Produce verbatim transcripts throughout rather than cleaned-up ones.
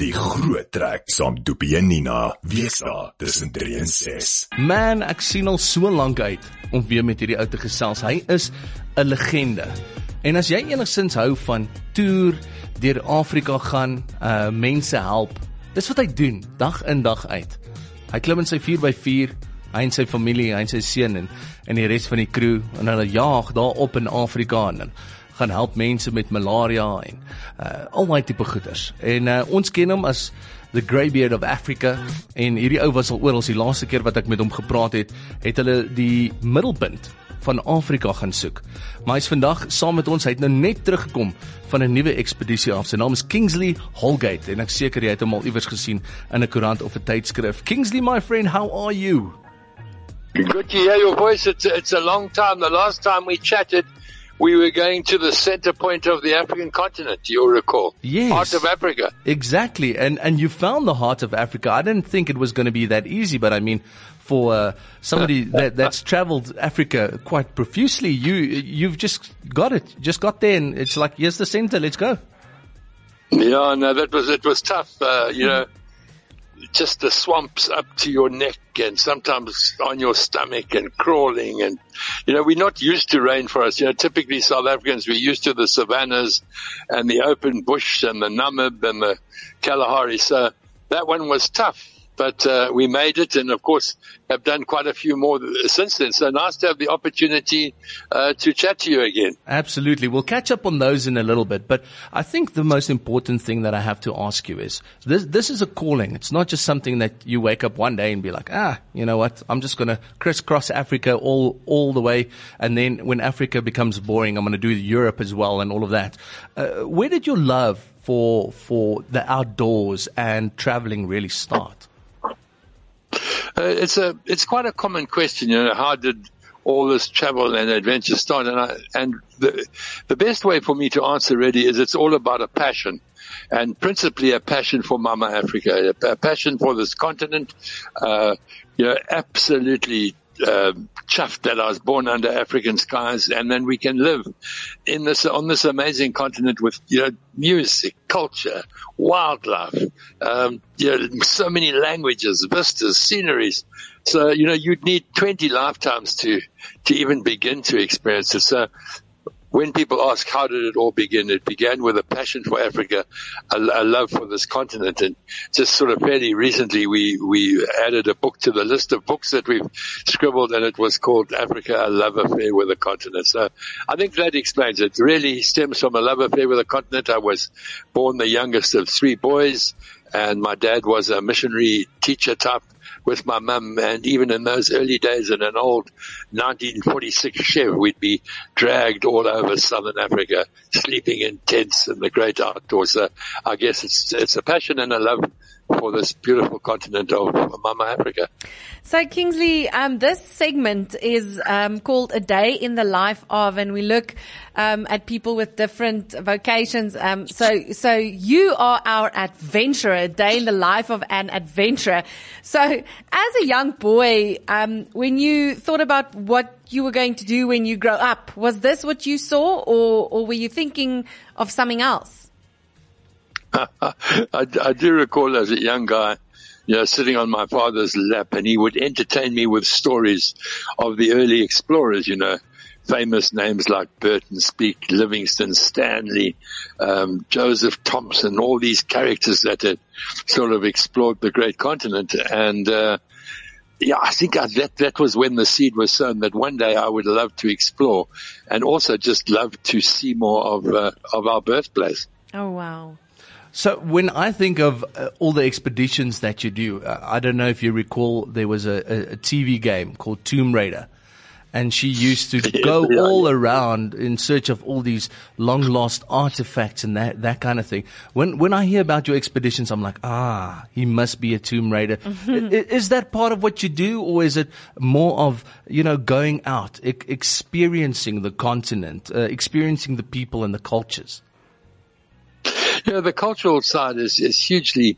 Die groot trek saam Doopie en Nina, weesdae tussen drie en ses. Man, ek sien al so lank uit om weer met hierdie ou te gesels. Hy is 'n legende. En as jy enigstens hou van toer, deur Afrika gaan, uh, mense help, dis wat hy doen, dag in dag uit. Hy klim in sy vier by vier, hy en sy familie, hy en sy seun en, en die res van die crew, en hulle jaag daar op in Afrika en gaan help mense met malaria en uh, al die tipe goeders. En uh, ons ken hom as the Greybeard of Africa, en hierdie ou was al oor, as die laaste keer wat ek met hom gepraat het, het hulle die middelpunt van Afrika gaan soek. Maar hy is vandag saam met ons, hy het nou net teruggekom van 'n nuwe ekspedisie af. Sy naam is Kingsley Holgate, en ek seker jy het hom al iewers gesien in 'n koerant of 'n tydskrif. Kingsley, my friend, how are you? Good to hear your voice. It's, it's a long time. The last time we chatted, we were going to the center point of the African continent, you'll recall. Yes. Heart of Africa. Exactly. And and you found the heart of Africa. I didn't think it was going to be that easy, but I mean, for uh, somebody that, that's traveled Africa quite profusely, you, you've just got it. Just got there, and it's like, here's the center, let's go. Yeah, no, that was, it was tough, uh, you know. Just the swamps up to your neck and sometimes on your stomach and crawling, and you know, we're not used to rainforests. You know, typically South Africans, we're used to the savannas and the open bush and the Namib and the Kalahari. So that one was tough, but uh, we made it, and of course have done quite a few more since then. So nice to have the opportunity uh, to chat to you again. Absolutely. We'll catch up on those in a little bit, but I think the most important thing that I have to ask you is, this this is a calling. It's not just something that you wake up one day and be like, ah, you know what, I'm just going to crisscross Africa all all the way, and then when Africa becomes boring, I'm going to do Europe as well and all of that. Uh, where did your love for for the outdoors and traveling really start? Uh, it's a, it's quite a common question, you know, how did all this travel and adventure start? And I, and the, the best way for me to answer really is it's all about a passion, and principally a passion for Mama Africa, a, a passion for this continent, uh, you know, absolutely Uh, chuffed that I was born under African skies, and then we can live in this, on this amazing continent with, you know, music, culture, wildlife, um, you know, so many languages, vistas, sceneries. So, you know, you'd need twenty lifetimes to, to even begin to experience it. So, when people ask, how did it all begin? It began with a passion for Africa, a, a love for this continent. And just sort of fairly recently, we, we added a book to the list of books that we've scribbled, and it was called Africa, A Love Affair with the Continent. So I think that explains it. It really stems from a love affair with the continent. I was born the youngest of three boys, and my dad was a missionary teacher type with my mum, and even in those early days in an old nineteen forty-six Chev, we'd be dragged all over southern Africa, sleeping in tents in the great outdoors. So I guess it's it's a passion and a love for this beautiful continent of Mama Africa. So Kingsley, um, this segment is um, called A Day in the Life of, and we look um, at people with different vocations. Um, so, so you are our adventurer, a day in the life of an adventurer. So, as a young boy, um, when you thought about what you were going to do when you grow up, was this what you saw, or, or were you thinking of something else? I, I do recall as a young guy, you know, sitting on my father's lap, and he would entertain me with stories of the early explorers, you know, famous names like Burton Speke, Livingstone, Stanley, um, Joseph Thompson, all these characters that had sort of explored the great continent. And, uh, yeah, I think I, that, that was when the seed was sown, that one day I would love to explore, and also just love to see more of, uh, of our birthplace. Oh, wow. So when I think of uh, all the expeditions that you do, uh, I don't know if you recall, there was a, a, a T V game called Tomb Raider, and she used to go yeah, all yeah. around in search of all these long lost artifacts and that, that kind of thing. When, when I hear about your expeditions, I'm like, ah, he must be a Tomb Raider. Mm-hmm. Is, is that part of what you do, or is it more of, you know, going out, e- experiencing the continent, uh, experiencing the people and the cultures? You know, the cultural side is, is hugely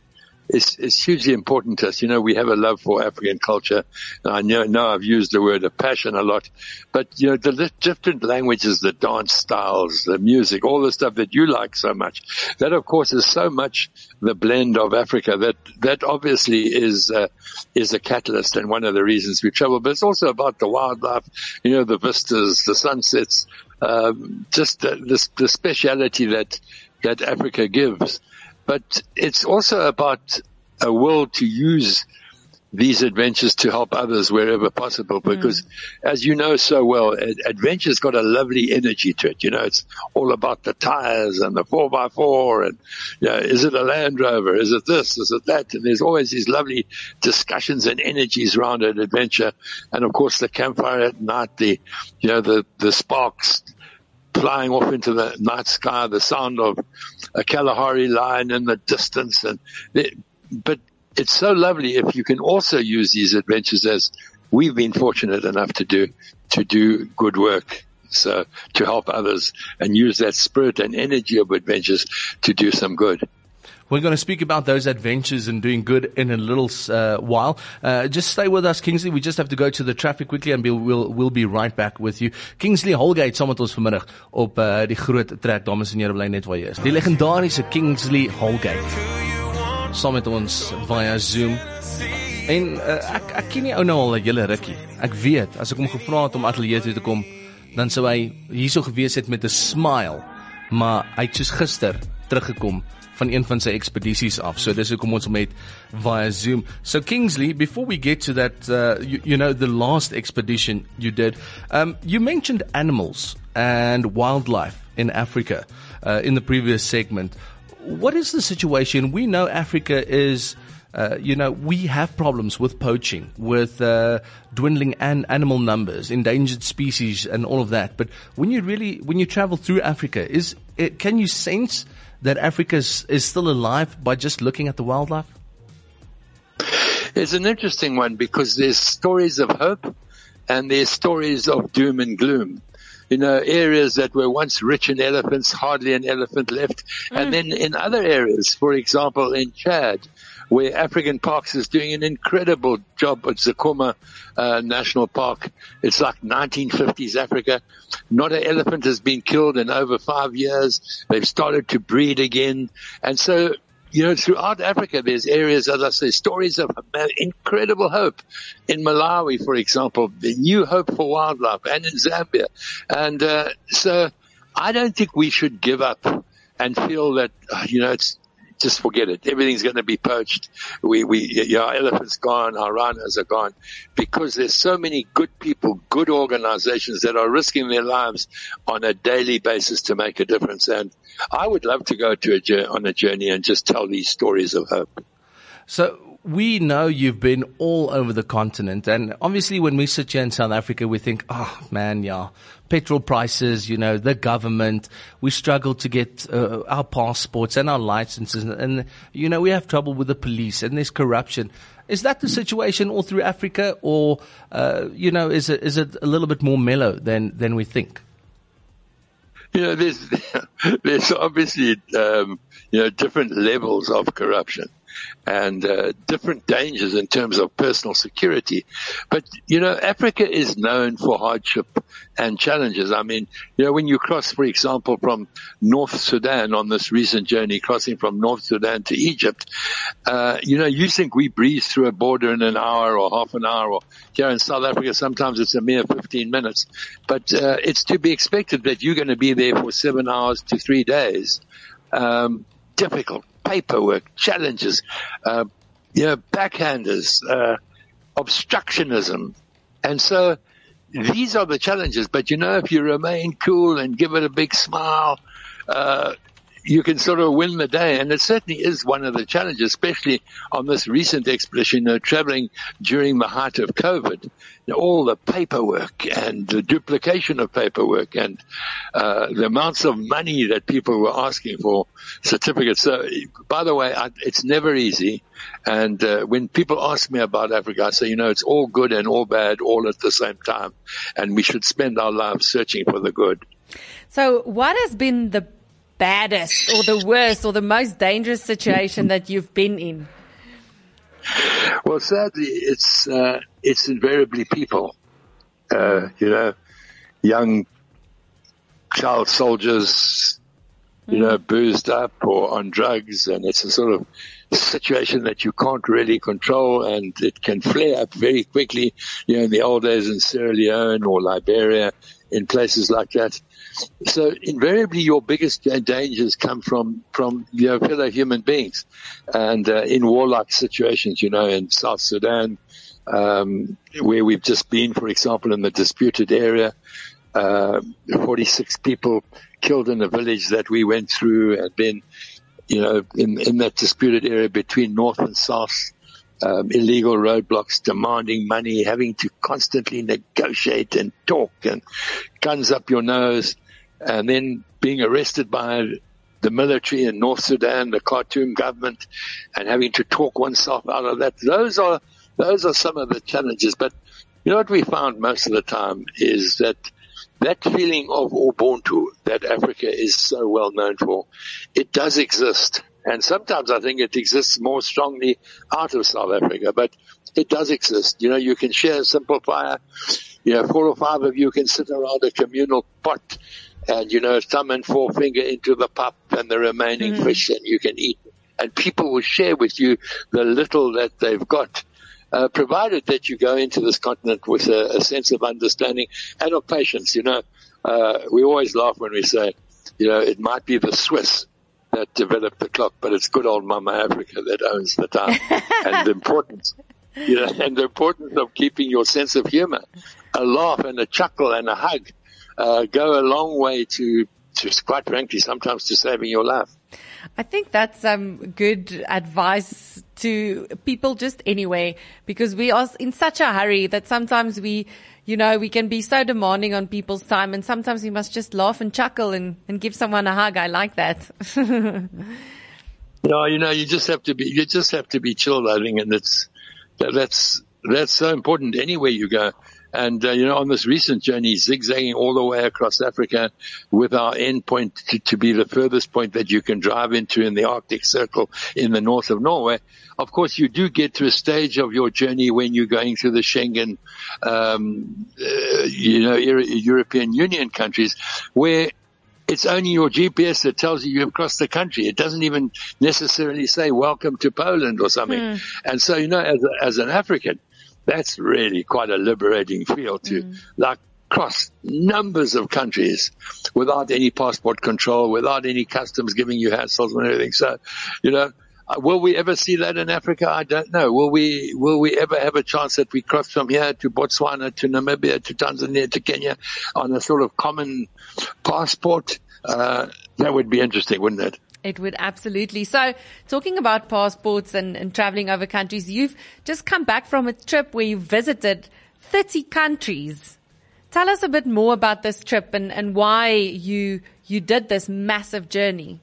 is, is hugely important to us. You know, we have a love for African culture. And I know, know I've used the word of passion a lot, but you know, the different languages, the dance styles, the music, all the stuff that you like so much, that of course is so much the blend of Africa that, that obviously is, uh, is a catalyst and one of the reasons we travel. But it's also about the wildlife, you know, the vistas, the sunsets, um, just the, the, the speciality that, that Africa gives. But it's also about a will to use these adventures to help others wherever possible, because mm. as you know so well, adventure's got a lovely energy to it. You know, it's all about the tires and the four by four and, you know, is it a Land Rover? Is it this? Is it that? And there's always these lovely discussions and energies around an adventure. And of course the campfire at night, the, you know, the, the sparks flying off into the night sky, the sound of a Kalahari lion in the distance. And it, but it's so lovely if you can also use these adventures, as we've been fortunate enough to do, to do good work. So to help others and use that spirit and energy of adventures to do some good. We're going to speak about those adventures and doing good in a little uh, while. Uh, just stay with us, Kingsley. We just have to go to the traffic quickly and we'll, we'll, we'll be right back with you. Kingsley Holgate saam met ons vanmiddag op uh, die groot trek. Dames en here, bly net waar jy is. Die legendariese Kingsley Holgate saam met ons via Zoom. En uh, ek, ek ken die ou nou al 'n hele rukkie. Ek weet, as ek hom gevra het om ateljee toe te kom, dan sou hy hierso gewees het met 'n smile. Maar hy het soos gister teruggekom van een van sy ekspedisies af. So dis hoekom ons hom het via Zoom. So Kingsley, before we get to that, uh, you, you know, the last expedition you did, um, you mentioned animals and wildlife in Africa uh, in the previous segment. What is the situation? We know Africa is, uh, you know, we have problems with poaching, with uh, dwindling an animal numbers, endangered species and all of that. But when you really, when you travel through Africa, is it, can you sense that Africa is, is still alive by just looking at the wildlife? It's an interesting one because there's stories of hope and there's stories of doom and gloom. You know, areas that were once rich in elephants, hardly an elephant left. Mm. And then in other areas, for example, in Chad, where African Parks is doing an incredible job at Zakoma uh, National Park. It's like nineteen fifties Africa. Not an elephant has been killed in over five years. They've started to breed again. And so, you know, throughout Africa, there's areas, as I say, stories of incredible hope. In Malawi, for example, the new hope for wildlife, and in Zambia. And uh, so I don't think we should give up and feel that, you know, it's just forget it. Everything's going to be poached. We, we, yeah, our elephants gone, our rhinos are gone, because there's so many good people, good organizations that are risking their lives on a daily basis to make a difference. And I would love to go to a, on a journey and just tell these stories of hope. So we know you've been all over the continent, and obviously when we sit here in South Africa, we think, oh man, yeah, petrol prices, you know, the government, we struggle to get uh, our passports and our licenses, and, and, you know, we have trouble with the police, and there's corruption. Is that the situation all through Africa, or, uh, you know, is it, is it a little bit more mellow than, than we think? You know, there's, there's obviously, um, you know, different levels of corruption and uh, different dangers in terms of personal security. But, you know, Africa is known for hardship and challenges. I mean, you know, when you cross, for example, from North Sudan on this recent journey, crossing from North Sudan to Egypt, uh, you know, you think we breeze through a border in an hour or half an hour, or here in South Africa, sometimes it's a mere fifteen minutes. But uh, it's to be expected that you're going to be there for seven hours to three days. Um, difficult. Paperwork, challenges, uh, you know, backhanders, uh, obstructionism. And so these are the challenges. But, you know, if you remain cool and give it a big smile, uh, you can sort of win the day. And it certainly is one of the challenges, especially on this recent expedition, you know, traveling during the height of COVID. You know, all the paperwork and the duplication of paperwork and uh, the amounts of money that people were asking for certificates. So, by the way, I, it's never easy. And uh, when people ask me about Africa, I say, you know, it's all good and all bad all at the same time. And we should spend our lives searching for the good. So what has been the baddest or the worst or the most dangerous situation that you've been in? Well, sadly, it's uh, it's invariably people. Uh, you know, young child soldiers, you know, boozed up or on drugs, and it's a sort of situation that you can't really control, and it can flare up very quickly. You know, in the old days in Sierra Leone or Liberia, in places like that. So invariably your biggest dangers come from, from, you know, fellow human beings. And, uh, in warlike situations, you know, in South Sudan, um, where we've just been, for example, in the disputed area, uh, forty-six people killed in a village that we went through, and then, you know, in, in that disputed area between North and South, Um, illegal roadblocks, demanding money, having to constantly negotiate and talk, and guns up your nose, and then being arrested by the military in North Sudan, the Khartoum government, and having to talk oneself out of that. Those are, those are some of the challenges. But you know what we found most of the time is that that feeling of Ubuntu that Africa is so well known for, it does exist. And sometimes I think it exists more strongly out of South Africa, but it does exist. You know, you can share a simple fire. You know, four or five of you can sit around a communal pot and, you know, thumb and forefinger into the pup and the remaining mm. fish, and you can eat. And people will share with you the little that they've got, uh, provided that you go into this continent with a, a sense of understanding and of patience. You know, uh, we always laugh when we say, you know, it might be the Swiss that developed the clock, but it's good old Mama Africa that owns the time. And the importance, you know, and the importance of keeping your sense of humor, a laugh and a chuckle and a hug, uh, go a long way to, to quite frankly, sometimes to saving your life. I think that's some um, good advice to people just anyway, because we are in such a hurry that sometimes we, you know, we can be so demanding on people's time, and sometimes we must just laugh and chuckle and, and give someone a hug. I like that. No, you know, you just have to be, you just have to be chill, I think, and it's, that's, that's so important anywhere you go. And, uh, you know, on this recent journey, zigzagging all the way across Africa with our end point to, to be the furthest point that you can drive into in the Arctic Circle in the north of Norway. Of course, you do get to a stage of your journey when you're going through the Schengen, um, uh, you know, European Union countries, where it's only your G P S that tells you you've crossed the country. It doesn't even necessarily say welcome to Poland or something. Mm. And so, you know, as, a, as an African, that's really quite a liberating feel to mm. like cross numbers of countries without any passport control, without any customs giving you hassles and everything. So, you know, will we ever see that in Africa? I don't know. Will we, will we ever have a chance that we cross from here to Botswana, to Namibia, to Tanzania, to Kenya on a sort of common passport? Uh, that would be interesting, wouldn't it? It would absolutely. So talking about passports and, and traveling over countries, you've just come back from a trip where you visited thirty countries. Tell us a bit more about this trip and, and why you, you did this massive journey.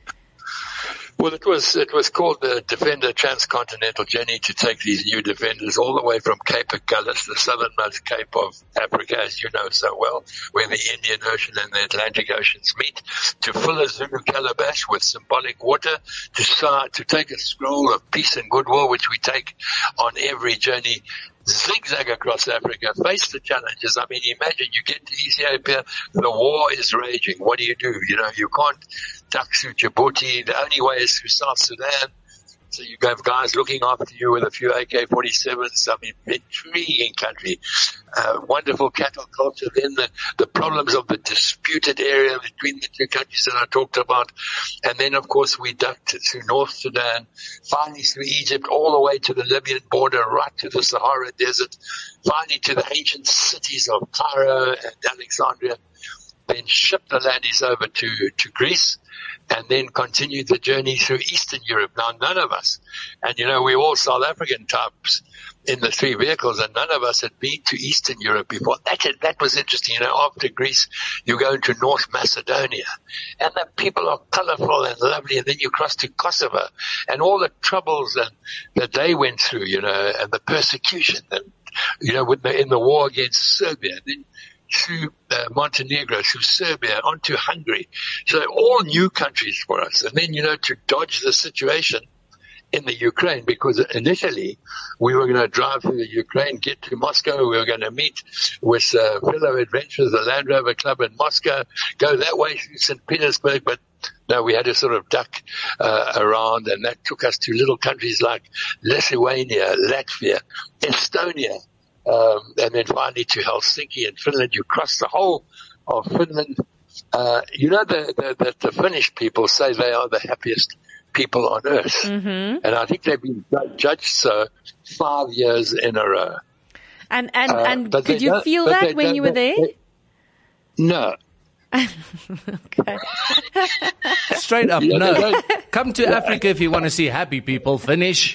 Well, it was, it was called the Defender Transcontinental Journey, to take these new defenders all the way from Cape Agulhas, the southernmost cape of Africa, as you know so well, where the Indian Ocean and the Atlantic Oceans meet, to fill a Zulu calabash with symbolic water, to start, to take a scroll of peace and goodwill, which we take on every journey, zigzag across Africa, face the challenges. I mean, imagine you get to Ethiopia, the war is raging. What do you do? You know, you can't duck through Djibouti. The only way is through South Sudan. So you have guys looking after you with a few A K forty-sevens. I mean, intriguing country. Uh, wonderful cattle culture. Then the, the problems of the disputed area between the two countries that I talked about. And then, of course, we ducked through North Sudan, finally through Egypt, all the way to the Libyan border, right to the Sahara Desert, finally to the ancient cities of Cairo and Alexandria. Then shipped the laddies over to, to Greece, and then continued the journey through Eastern Europe. Now, none of us, and you know, we're all South African types in the three vehicles, and none of us had been to Eastern Europe before. That, that was interesting. You know, after Greece, you go into North Macedonia, and the people are colorful and lovely, and then you cross to Kosovo, and all the troubles and, that they went through, you know, and the persecution, and, you know, with the, in the war against Serbia. Then through uh, Montenegro, through Serbia, onto Hungary. So all new countries for us. And then, you know, to dodge the situation in the Ukraine, because initially we were going to drive through the Ukraine, get to Moscow. We were going to meet with uh, fellow adventurers, the Land Rover Club in Moscow, go that way through Saint Petersburg, but no, we had to sort of duck uh, around, and that took us to little countries like Lithuania, Latvia, Estonia, um, and then finally to Helsinki in Finland. You cross the whole of Finland. Uh, you know that the, the, the Finnish people say they are the happiest people on earth. Mm-hmm. And I think they've been judged so five years in a row. And and, Uh, and but could they you don't- feel but that they when don't- you were there? they- No. Okay. Straight up, Yeah, no. they don't- Come to Africa if you want to see happy people. Finish.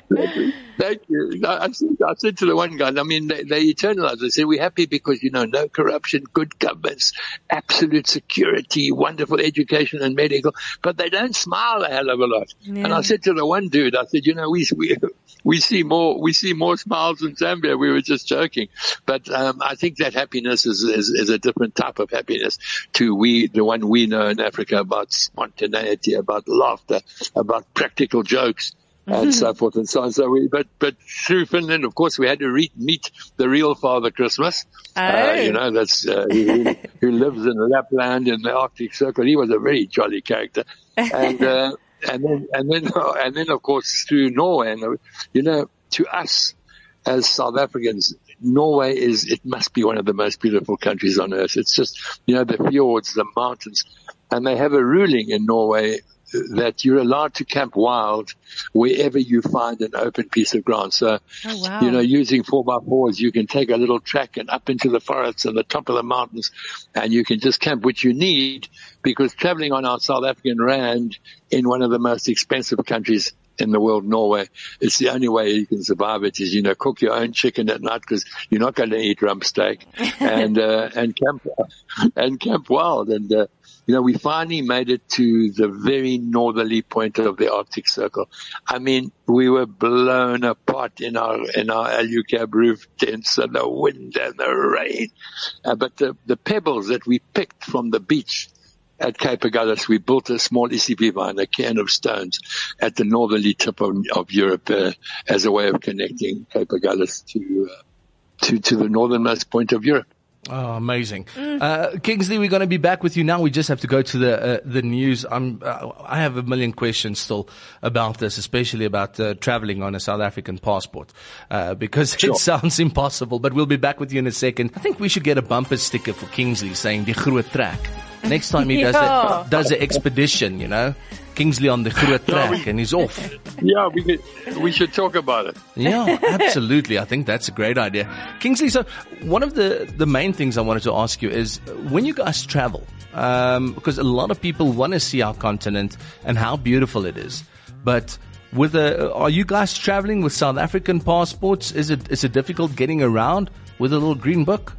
Thank you. I I said, I said to the one guy, I mean, they, they eternalize. They said, we're happy because, you know, no corruption, good governance, absolute security, wonderful education and medical, but they don't smile a hell of a lot. Yeah. And I said to the one dude, I said, you know, we, we, we see more, we see more smiles in Zambia. We were just joking. But, um, I think that happiness is, is, is a different type of happiness to we, the one we know in Africa, about spontaneity, about laughter, about practical jokes. And so forth and so on. So we, but, but through Finland, of course, we had to re- meet the real Father Christmas. Oh. Uh, you know, that's, uh, who, who lives in Lapland in the Arctic Circle. He was a very jolly character. And, uh, and then, and then, and then, of course, through Norway. And, you know, to us as South Africans, Norway is, it must be one of the most beautiful countries on earth. It's just, you know, the fjords, the mountains. And they have a ruling in Norway that you're allowed to camp wild wherever you find an open piece of ground. So, Oh, wow. you know, using four by fours, you can take a little track and up into the forests and the top of the mountains, and you can just camp, which you need, because traveling on our South African rand in one of the most expensive countries in the world, Norway, it's the only way you can survive it is, you know, cook your own chicken at night because you're not going to eat rump steak and, uh, and camp, and camp wild. And, uh, you know, we finally made it to the very northerly point of the Arctic Circle. I mean, we were blown apart in our, in our Alucab roof tents and the wind and the rain. Uh, but the, the pebbles that we picked from the beach at Cape Agulhas, we built a small isipiva and a cairn of stones at the northerly tip of, of Europe, uh, as a way of connecting Cape Agulhas to, uh, to, to the northernmost point of Europe. Oh, amazing. Uh, Kingsley, we're going to be back with you now. We just have to go to the uh, the news. I'm, uh, I have a million questions still about this, especially about uh, traveling on a South African passport, uh, because Sure. it sounds impossible. But we'll be back with you in a second. I think we should get a bumper sticker for Kingsley saying "Die Groot Trek" next time he does Yeah. the, does the expedition. You know, Kingsley on the Groot Trek, and he's off. Yeah, we could, we should talk about it. Yeah, absolutely. I think that's a great idea. Kingsley, so one of the, the main things I wanted to ask you is when you guys travel, um, because a lot of people want to see our continent and how beautiful it is. But with a, are you guys traveling with South African passports? Is it, is it difficult getting around with a little green book?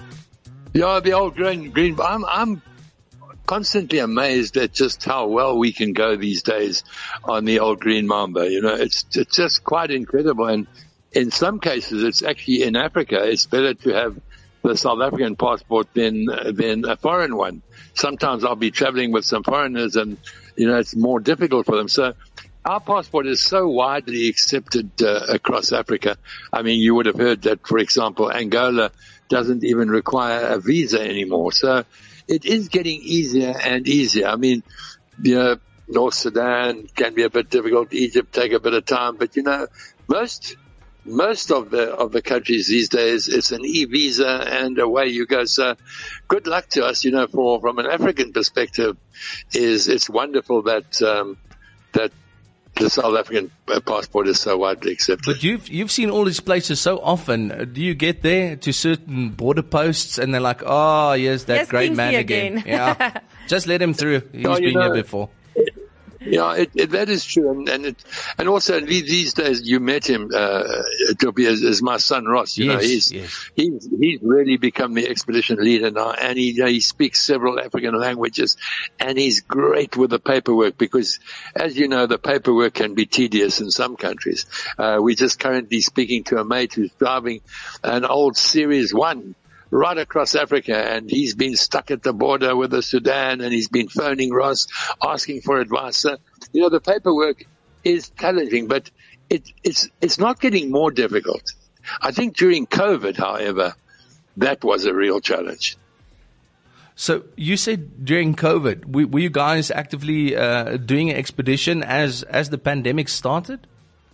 Yeah, the old green, green, I'm, I'm constantly amazed at just how well we can go these days on the old green mamba. You know, it's, it's just quite incredible. And in some cases, it's actually in Africa, it's better to have the South African passport than, than a foreign one. Sometimes I'll be traveling with some foreigners and, you know, it's more difficult for them. So our passport is so widely accepted uh, across Africa. I mean, you would have heard that, for example, Angola doesn't even require a visa anymore. So it is getting easier and easier. I mean, you know, North Sudan can be a bit difficult. Egypt take a bit of time, but you know, most, most of the, of the countries these days, it's an e-visa and away you go. So good luck to us, you know, for, from an African perspective is, it's wonderful that, um, that the South African passport is so widely accepted. But you've, you've seen all these places so often. Do you get there to certain border posts and they're like, oh, here's that Yes, great Kingsley man again. again. Yeah. Just let him through. He's Oh, you been here know, before. Yeah, it, it, that is true, and and, it, and also these days you met him, uh, Toby, as, as my son Ross. You Yes, know, he's yes. he's he's really become the expedition leader now, and he you know, he speaks several African languages, and he's great with the paperwork because, as you know, the paperwork can be tedious in some countries. Uh, we're just currently speaking to a mate who's driving an old Series One right across Africa, and he's been stuck at the border with the Sudan, and he's been phoning Ross, asking for advice. So, you know, the paperwork is challenging, but it, it's, it's not getting more difficult. I think during COVID, however, that was a real challenge. So you said during COVID, were, were you guys actively uh, doing an expedition as as the pandemic started?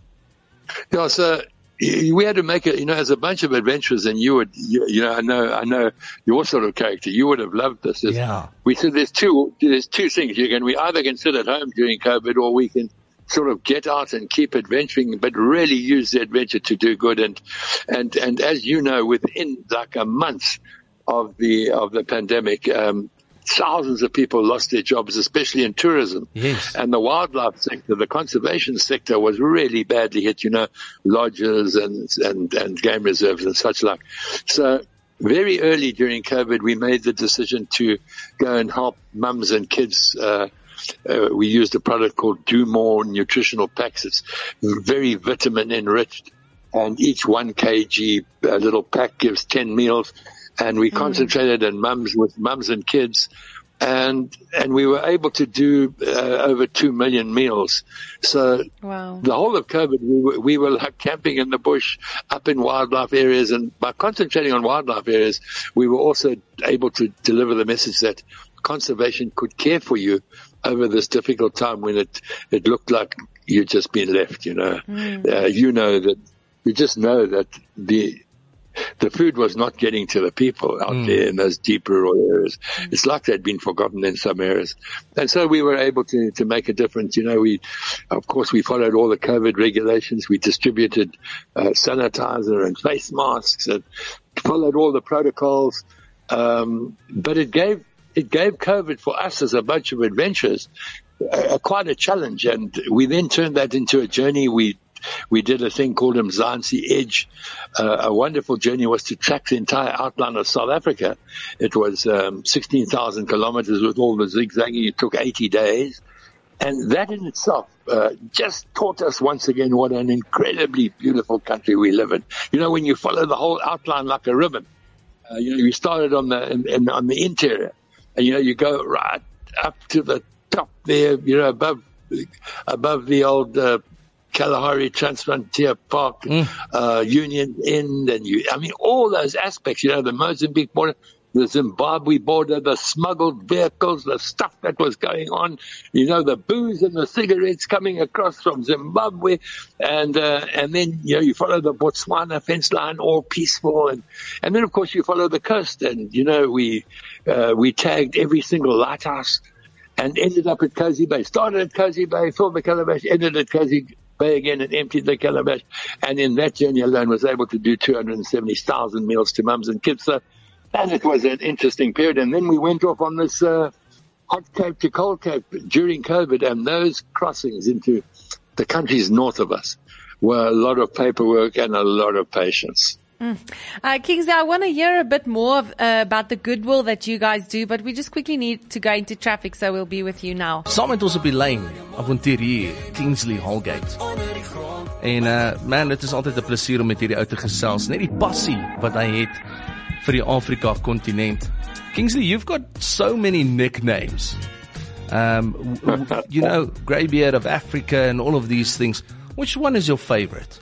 Yeah, so we had to make it, you know, as a bunch of adventurers, and you would, you, you know, I know, I know your sort of character. You would have loved this. It's, yeah. We said there's two, there's two things. You can, we either can sit at home during COVID, or we can sort of get out and keep adventuring, but really use the adventure to do good. And, and, and as you know, within like a month of the, of the pandemic, um, thousands of people lost their jobs, especially in tourism. Yes. And the wildlife sector, the conservation sector was really badly hit, you know, lodges and, and, and game reserves and such like. So very early during COVID, we made the decision to go and help mums and kids. Uh, uh, we used a product called Do More nutritional packs. It's very vitamin enriched, and each one kilogram uh, little pack gives ten meals. And we mm. concentrated on mums with mums and kids, and and we were able to do uh, over two million meals. So wow. The whole of COVID, we were, we were like camping in the bush, up in wildlife areas, and by concentrating on wildlife areas, we were also able to deliver the message that conservation could care for you over this difficult time when it it looked like you'd just been left. You know, mm. uh, you know that you just know that the The food was not getting to the people out mm. there in those deep rural areas. Mm. It's like they'd been forgotten in some areas. And so we were able to, to make a difference. You know, we, of course, we followed all the COVID regulations. We distributed uh, sanitizer and face masks and followed all the protocols. Um, but it gave, it gave COVID for us as a bunch of adventurers uh, quite a challenge. And we then turned that into a journey. We We did a thing called Mzansi Edge. Uh, a wonderful journey was to track the entire outline of South Africa. It was um, sixteen thousand kilometers with all the zigzagging. It took eighty days. And that in itself uh, just taught us once again what an incredibly beautiful country we live in. You know, when you follow the whole outline like a ribbon, uh, you know, you started on the in, in, on the interior, and, you know, you go right up to the top there, you know, above, above the old uh Kalahari Transfrontier Park, mm. uh, Union End, and you, I mean, all those aspects, you know, the Mozambique border, the Zimbabwe border, the smuggled vehicles, the stuff that was going on, you know, the booze and the cigarettes coming across from Zimbabwe, and, uh, and then, you know, you follow the Botswana fence line, all peaceful, and, and then, of course, you follow the coast, and, you know, we, uh, we tagged every single lighthouse, and ended up at Cozy Bay, started at Cozy Bay, filled the Calabash, ended at Cozy Bay again and emptied the calabash, and in that journey alone was able to do two hundred seventy thousand meals to mums and kids. So, and it was an interesting period. And then we went off on this uh, hot Cape to cold Cape during COVID, and those crossings into the countries north of us were a lot of paperwork and a lot of patience. Mm. Uh, Kingsley, I want to hear a bit more of, uh, about the goodwill that you guys do, but we just quickly need to go into traffic, so we'll be with you now. Saam met ons op die lyn, avonturier Kingsley Holgate. En uh, man, dit is altyd 'n plesier om met hierdie ou te gesels, net die passie wat hy het vir die Afrika kontinent. Kingsley, you've got so many nicknames. Um, w- w- you know, Greybeard of Africa and all of these things. Which one is your favorite?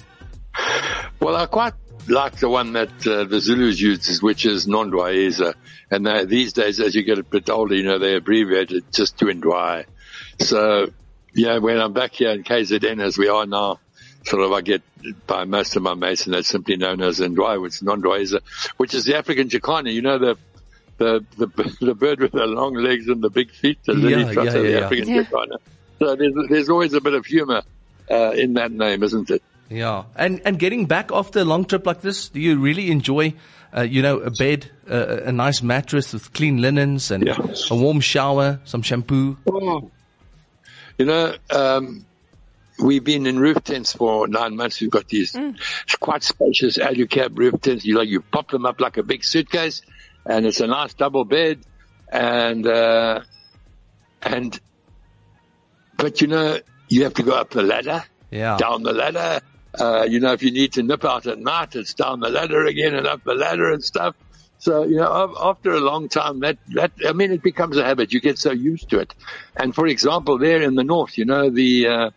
Well, I quite like the one that uh, the Zulus use, which is Nondwaeza. And they, these days, as you get a bit older, you know, they abbreviate it just to Ndwaye. So, yeah, when I'm back here in K Z N, as we are now, sort of I get by most of my mates, and that's simply known as Ndwaye, which is Nondwaeza, which is the African jacana. You know, the, the, the, the bird with the long legs and the big feet, the lily yeah, trotter, yeah, the yeah. African Yeah. jacana. So there's, there's always a bit of humor uh, in that name, isn't it? Yeah, and and getting back after a long trip like this, do you really enjoy, uh, you know, a bed, uh, a nice mattress with clean linens, and Yeah. a warm shower, some shampoo? Oh. You know, um, we've been in roof tents for nine months. We've got these Mm. quite spacious alucab roof tents. You like, you pop them up like a big suitcase, and it's a nice double bed, and uh, and but you know, you have to go up the ladder, Yeah. down the ladder. Uh, you know, if you need to nip out at night, it's down the ladder again and up the ladder and stuff. So, you know, af- after a long time, that, that, I mean, it becomes a habit. You get so used to it. And for example, there in the north, you know, the, uh,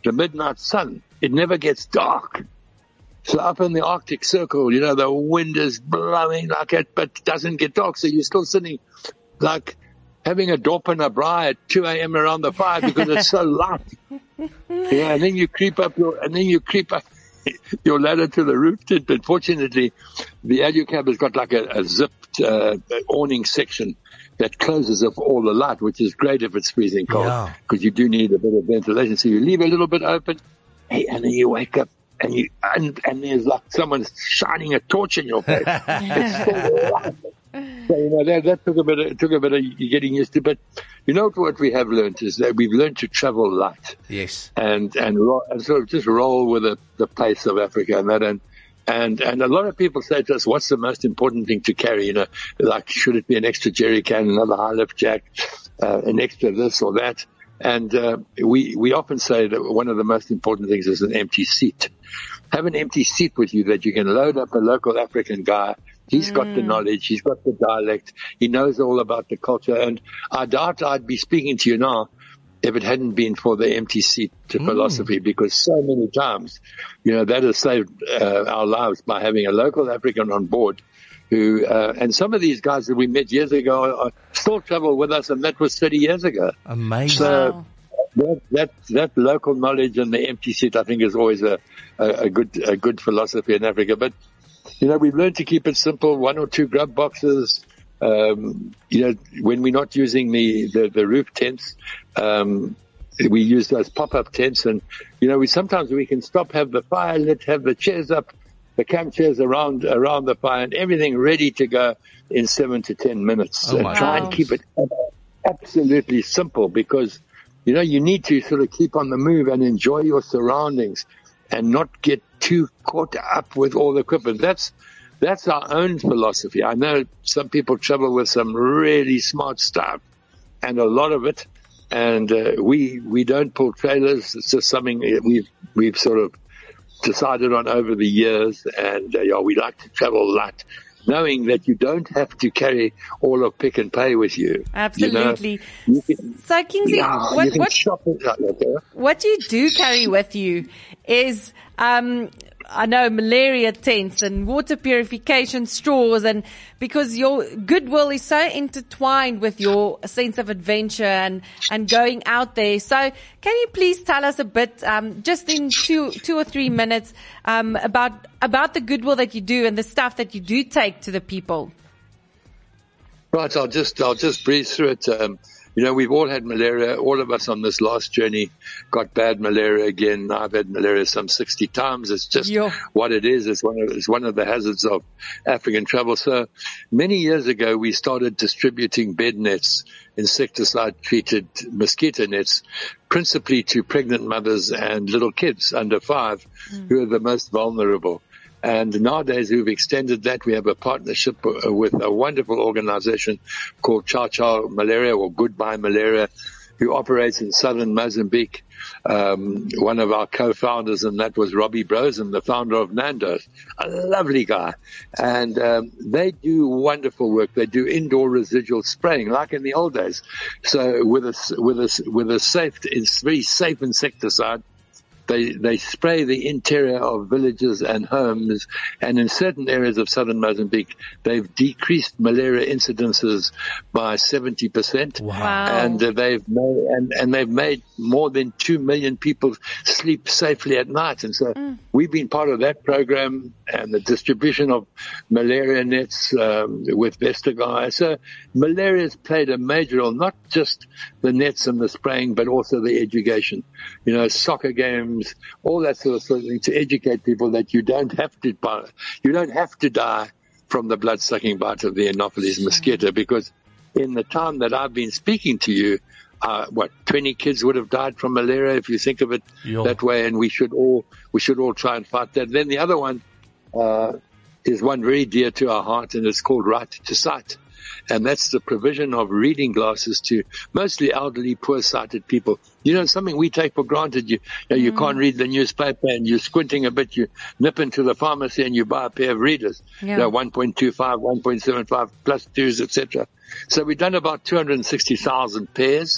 the midnight sun. It never gets dark. So up in the Arctic Circle, you know, the wind is blowing like it, but it doesn't get dark. So you're still sitting like having a dop and a braai at two a.m. around the fire because it's so light. Yeah, and then you creep up your, and then you creep up your ladder to the roof tent. But fortunately, the Alucab has got like a, a zipped uh, awning section that closes off all the light, which is great if it's freezing cold, because yeah. you do need a bit of ventilation. So you leave a little bit open, hey, and then you wake up. And you, and, and there's like someone shining a torch in your face. It's so light. So, you know, that, that took a bit of, it took a bit of getting used to, but you know what we have learned is that we've learned to travel light. Yes. And, and, ro- and sort of just roll with the, the pace of Africa and that. And, and, and a lot of people say to us, what's the most important thing to carry? You know, like, should it be an extra jerry can, another high lift jack, uh, an extra this or that? And, uh, we, we often say that one of the most important things is an empty seat. Have an empty seat with you that you can load up a local African guy. He's mm. got the knowledge. He's got the dialect. He knows all about the culture. And I doubt I'd be speaking to you now if it hadn't been for the empty seat to mm. philosophy, because so many times, you know, that has saved uh, our lives by having a local African on board who, uh, and some of these guys that we met years ago are, still travel with us, and that was thirty years ago. Amazing. So, wow. That, that, that local knowledge and the empty seat, I think, is always a, a, a good, a good philosophy in Africa. But, you know, we've learned to keep it simple, one or two grub boxes. Um, you know, when we're not using the, the, the roof tents, um, we use those pop-up tents. And, you know, we sometimes we can stop, have the fire lit, have the chairs up, the camp chairs around, around the fire, and everything ready to go in seven to ten minutes. Oh, and my try gosh. and keep it absolutely simple, because you know, you need to sort of keep on the move and enjoy your surroundings and not get too caught up with all the equipment. That's, that's our own philosophy. I know some people travel with some really smart stuff and a lot of it. And, uh, we, we don't pull trailers. It's just something that we've, we've sort of decided on over the years. And, uh, yeah, we like to travel light, knowing that you don't have to carry all of Pick and Pay with you. Absolutely. You know, you can, so, Kingsley, yeah, what, you can what, shop it like that, huh? what you do carry with you is, um, I know, malaria tents and water purification straws, and because your goodwill is so intertwined with your sense of adventure and, and going out there. So can you please tell us a bit, um, just in two, two or three minutes, um, about, about the goodwill that you do and the stuff that you do take to the people? Right. I'll just, I'll just breeze through it. Um, You know, we've all had malaria. All of us on this last journey got bad malaria again. I've had malaria some sixty times. It's just Yo. what it is. It's one of, it's one of the hazards of African travel. So many years ago, we started distributing bed nets, insecticide treated mosquito nets, principally to pregnant mothers and little kids under five mm. who are the most vulnerable. And nowadays we've extended that. We have a partnership with a wonderful organization called Ciao Ciao Malaria, or Goodbye Malaria, who operates in southern Mozambique. Um, one of our co-founders, and that was Robbie Brosen, the founder of Nando's, a lovely guy. And um, they do wonderful work. They do indoor residual spraying, like in the old days. So with a with a with a safe, it's very safe insecticide. They, they spray the interior of villages and homes, and in certain areas of southern Mozambique, they've decreased malaria incidences by seventy percent. Wow. And uh, they've made, and, and they've made more than two million people sleep safely at night. And so mm. we've been part of that program and the distribution of malaria nets, um, with Vestergaard. So malaria has played a major role, not just the nets and the spraying, but also the education. You know, soccer games, all that sort of, sort of thing, to educate people that you don't have to buy, you don't have to die from the blood-sucking bite of the Anopheles mosquito, because in the time that I've been speaking to you, uh, what, twenty kids would have died from malaria, if you think of it Yo. that way, and we should all, we should all try and fight that. Then the other one, uh, is one very dear to our heart, and it's called Right to Sight. And that's the provision of reading glasses to mostly elderly, poor-sighted people. You know, something we take for granted. You, you, know, you mm. can't read the newspaper, and you're squinting a bit. You nip into the pharmacy and you buy a pair of readers. Yeah. You know, one point two five, one point seven five, plus twos, et cetera. So we've done about two hundred sixty thousand pairs.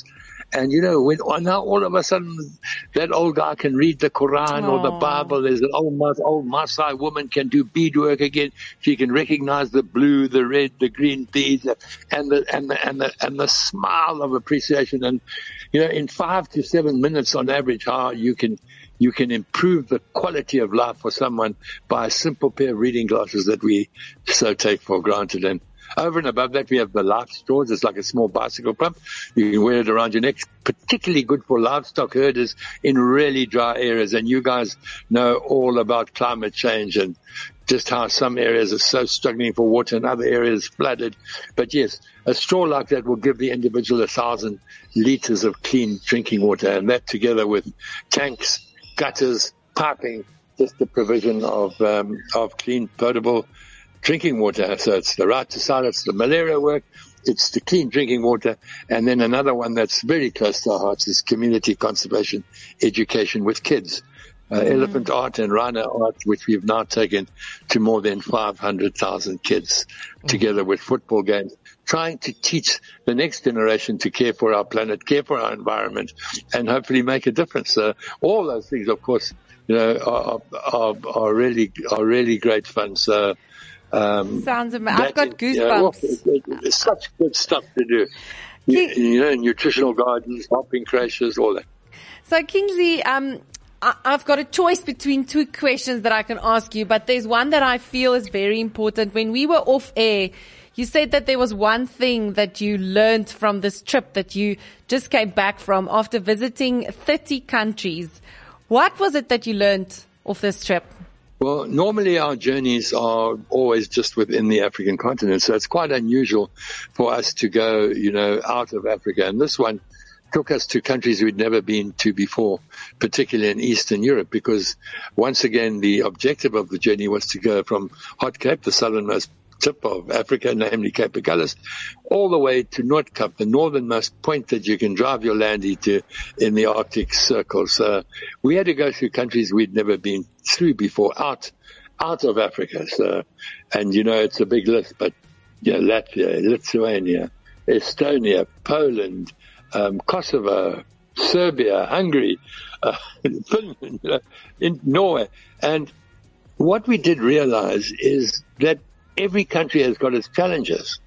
And you know, when now all of a sudden that old guy can read the Quran Aww. or the Bible. There's an old old Maasai woman can do beadwork again. She can recognize the blue, the red, the green beads, and the and the and the and the smile of appreciation. And you know, in five to seven minutes on average, how you can you can improve the quality of life for someone by a simple pair of reading glasses that we so take for granted. And over and above that, we have the life straws. It's like a small bicycle pump. You can wear it around your neck. Particularly good for livestock herders in really dry areas. And you guys know all about climate change and just how some areas are so struggling for water and other areas flooded. But yes, a straw like that will give the individual a thousand liters of clean drinking water. And that together with tanks, gutters, piping, just the provision of, um, of clean, potable drinking water. So it's the right to silence the malaria work, it's the clean drinking water, and then another one that's very close to our hearts is community conservation education with kids. Uh, mm. Elephant art and rhino art, which we've now taken to more than five hundred thousand kids, mm. together with football games, trying to teach the next generation to care for our planet, care for our environment, and hopefully make a difference. Uh, all those things, of course, you know, are, are, are really, are really great fun. So, Um, Sounds amazing. I've got goosebumps. Yeah, well, it, it's such good stuff to do. You, you know, nutritional gardens, hopping creches, all that. So, Kingsley, um, I, I've got a choice between two questions that I can ask you, but there's one that I feel is very important. When we were off air, you said that there was one thing that you learned from this trip that you just came back from after visiting thirty countries. What was it that you learned off this trip? Well, normally our journeys are always just within the African continent, so it's quite unusual for us to go, you know, out of Africa. And this one took us to countries we'd never been to before, particularly in Eastern Europe, because once again, the objective of the journey was to go from Hot Cape, the southernmost tip of Africa, namely Cape Agulhas, all the way to Noordkap, the northernmost point that you can drive your landy to in the Arctic Circle. So we had to go through countries we'd never been through before, out, out of Africa. So, and you know, it's a big list, but yeah, Latvia, Lithuania, Estonia, Poland, um, Kosovo, Serbia, Hungary, uh, Finland, you know, in Norway. And what we did realize is that every country has got its challenges.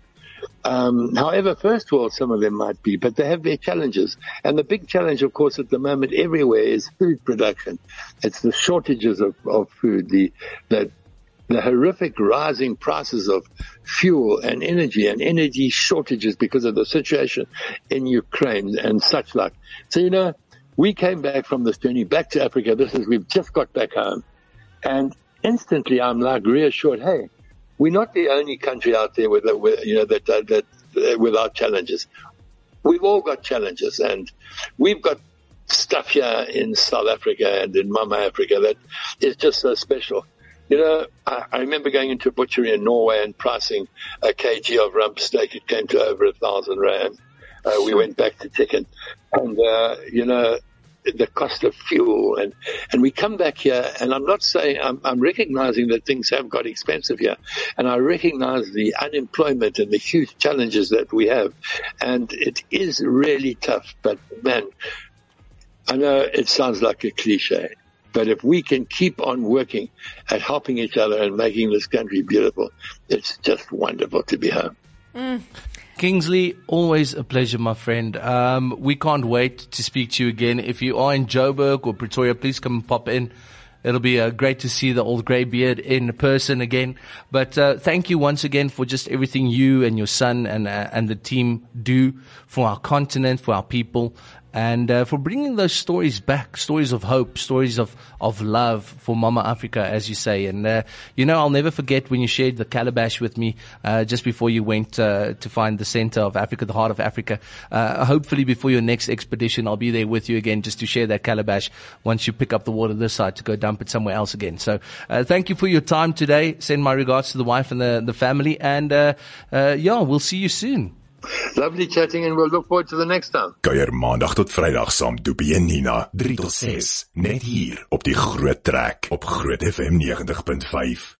Um, however, first world some of them might be, but they have their challenges. And the big challenge, of course, at the moment everywhere is food production. It's the shortages of, of food, the, the, the horrific rising prices of fuel and energy and energy shortages because of the situation in Ukraine and such like. So, you know, we came back from this journey back to Africa. This is, we've just got back home. And instantly I'm like reassured, hey, we're not the only country out there with, with you know, that, that, that, uh, without challenges. We've all got challenges, and we've got stuff here in South Africa and in Mama Africa that is just so special. You know, I, I remember going into a butchery in Norway and pricing a kg of rump steak. It came to over a thousand rand. Uh, we went back to chicken, and, uh, you know, the cost of fuel, and, and we come back here, and I'm not saying, I'm, I'm recognizing that things have got expensive here, and I recognize the unemployment and the huge challenges that we have, and it is really tough, but man, I know it sounds like a cliche, but if we can keep on working at helping each other and making this country beautiful, it's just wonderful to be home. Mm. Kingsley, always a pleasure, my friend. Um, we can't wait to speak to you again. If you are in Joburg or Pretoria, please come and pop in. It'll be uh, great to see the old grey beard in person again. But uh, thank you once again for just everything you and your son and uh, and the team do for our continent, for our people, and uh, for bringing those stories back, stories of hope, stories of, of love for Mama Africa, as you say. And, uh, you know, I'll never forget when you shared the calabash with me uh, just before you went uh, to find the center of Africa, the heart of Africa. Uh, hopefully before your next expedition, I'll be there with you again just to share that calabash once you pick up the water this side to go dump it somewhere else again. So uh, thank you for your time today. Send my regards to the wife and the, the family. And, uh, uh, yeah, we'll see you soon. Lovely chatting, and we'll look forward to the next time. Kuier maandag tot vrydag saam Dopie en Nina, drie tot ses, net hier op die Groot Trek op Groot F M ninety point five.